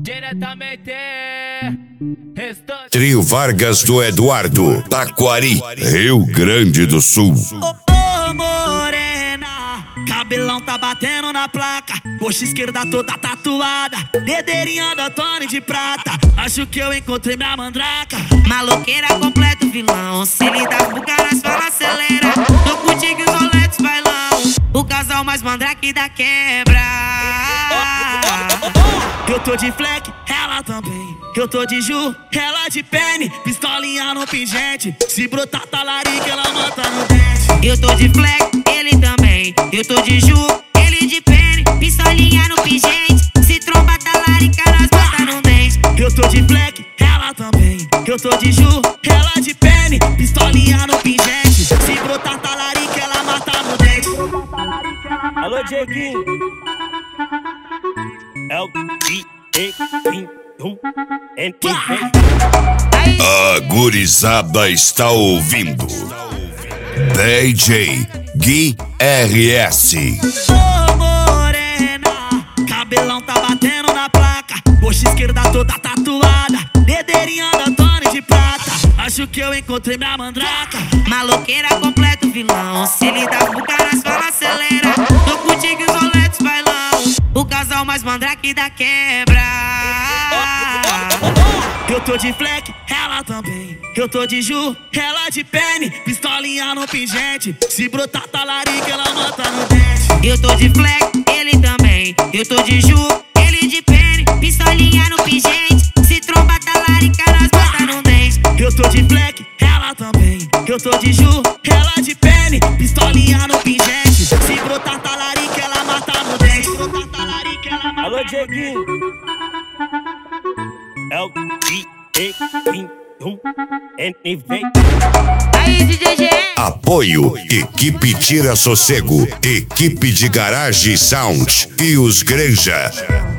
Diretamente Trio Vargas do Eduardo, Taquari, Rio Grande do Sul. Ô morena, cabelão tá batendo na placa, coxa esquerda toda tatuada, dedeirinha da Tony de prata. Acho que eu encontrei minha mandraca. Maloqueira completa o vilão, se lidar com o cara, fala acelera. Tô contigo e os roletes bailão, o casal mais mandrake da quebra. Eu tô de fleck, ela também. Eu tô de Ju, ela de pene, pistolinha no pingente. Se brotar talarica, ela mata no dente. Eu tô de fleck, ele também. Eu tô de Ju, ele de pene, pistolinha no pingente. Se tromba talarica, nós bota no dente. Eu tô de fleck, ela também. Eu tô de Ju, ela de pene, pistolinha no pingente. Se brotar talarica, ela mata no dente. Alô, Dieguinho. É o A gurizada está ouvindo DJ Gui RS. Ô morena, cabelão tá batendo na placa, coxa esquerda toda tatuada, dedeirinha da Tony de prata. Acho que eu encontrei minha mandraca. Maloqueira completa o vilão, se lidar com o cara, fala acelera. Tô contigo e os roletes bailão, o casal mais mandrake da quebra. Eu tô de fleck, ela também. Eu tô de Ju, ela de pene, pistolinha no pingente. Se brotar talarica, ela mata no dente. Eu tô de fleck, ele também. Eu tô de Ju, ele de pene, pistolinha no pingente. Se tromba talarica, nós bota no dente. Eu tô de fleck, ela também. Eu tô de Ju, ela de pene, pistolinha no pingente. Se brotar talarica, ela mata no dente. Alô, Dieguinho. É o Aí, DJ G. Apoio Equipe Tira Sossego, Equipe de Garage Sound e os Granja.